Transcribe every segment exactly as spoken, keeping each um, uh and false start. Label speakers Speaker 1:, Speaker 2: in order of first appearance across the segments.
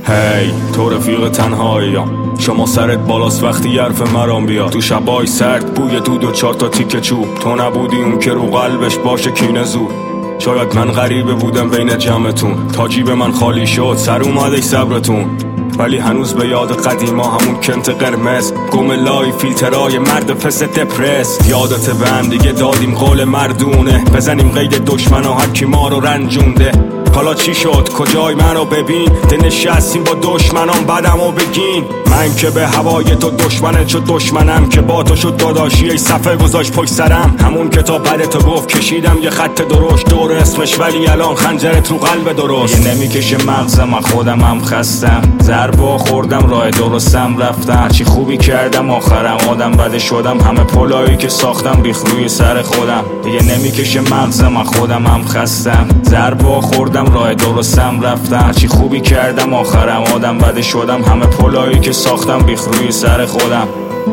Speaker 1: هی تو رفیق تنهاییم، شما سرت بالاست وقتی حرف مرام بیاد. تو شبای سرد بوی دود و چهار تا تیکه چوب، تو نبودی اون که رو قلبش باشه کینه زود. شاید من غریبه بودم بین جمعتون، تا جیب من خالی شد سر اومده صبرتون. ولی هنوز به یاد قدیما همون کنت قرمز، گم لای فیلترای مرد فس دپرس. یادت به هم دیگه دادیم قول مردونه، بزنیم قید دشمن و هرکی ما رو رنجونده. حالا چی شد کجای منو ببین، نشستیم با دشمنان بدمو بگین. من که به هوای تو دشمنت شد دشمنم، که با تو شد داداشی ای صفحه گذاشت پشت سرم. همون که تا بعد تو گفت کشیدم یه خط درشت دور اسمش، ولی الان خنجرت رو قلب درست. یه نمیکشه مغزم من خودم هم خستم، ضربا خوردم راه درستم رفتم. چی خوبی کردم آخرم آدم بده شدم، همه پلایی که ساختم ریخت روی سر خودم. دیگه نمیکشه مغزم من خودم هم خستم، ضربا خوردم راه درستم رفتم. چی خوبی کردم آخرم آدم بده شدم، همه پلایی که ساختم ریخت روی سر خودم.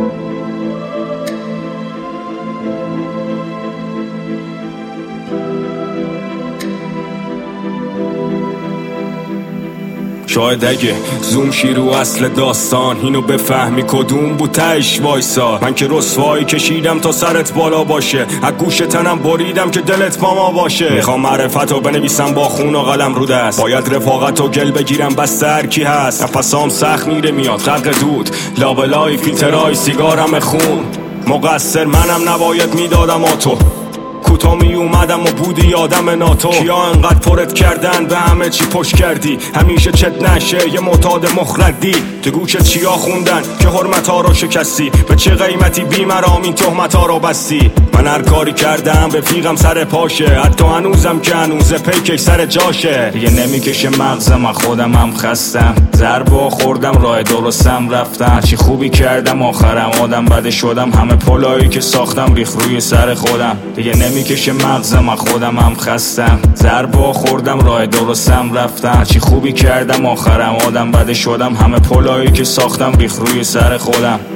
Speaker 1: شاید اگه زوم شی رو اصل داستان، اینو بفهمی کدوم بود تهش وایسا. من که رسوایی کشیدم تا سرت بالا باشه، از گوش تنم بریدم که دلت با ما باشه. میخوام معرفتو بنویسم با خون و قلم رو دست، باید رفاقتو گل بگیرم بسته هر کی هست. نفسام سخت میره میاد غرق دود، لابلای فیلترای سیگارم خون. مقصر منم نباید میدادم آتو، کوتا می اومدم و بودی آدم ناتو. کیا انقدر پرت کردن به همه چی پشت کردی، همیشه چت نشه یه معتاد مخردی. تو گوشت چیا خوندن که حرمتا رو شکستی، به چه قیمتی بیمرام این تهمتا رو بستی. من هر کاری کردم رفیقم سر پاشه، حتی هنوزم که هنوزه پیکش سر جاشه. دیگه نمیکشه مغزم من خودم هم خستم، ضربا خوردم راه درستم رفتم. چی خوبی کردم آخرم آدم بده شدم، همه پلایی که ساختم ریخت روی سر خودم. دیگه نمیکشه مغزم من خودم هم خستم، ضربا خوردم راه درستم رفتم. چی خوبی کردم آخرم آدم بده شدم، همه پلایی که ساختم ریخت روی سر خودم.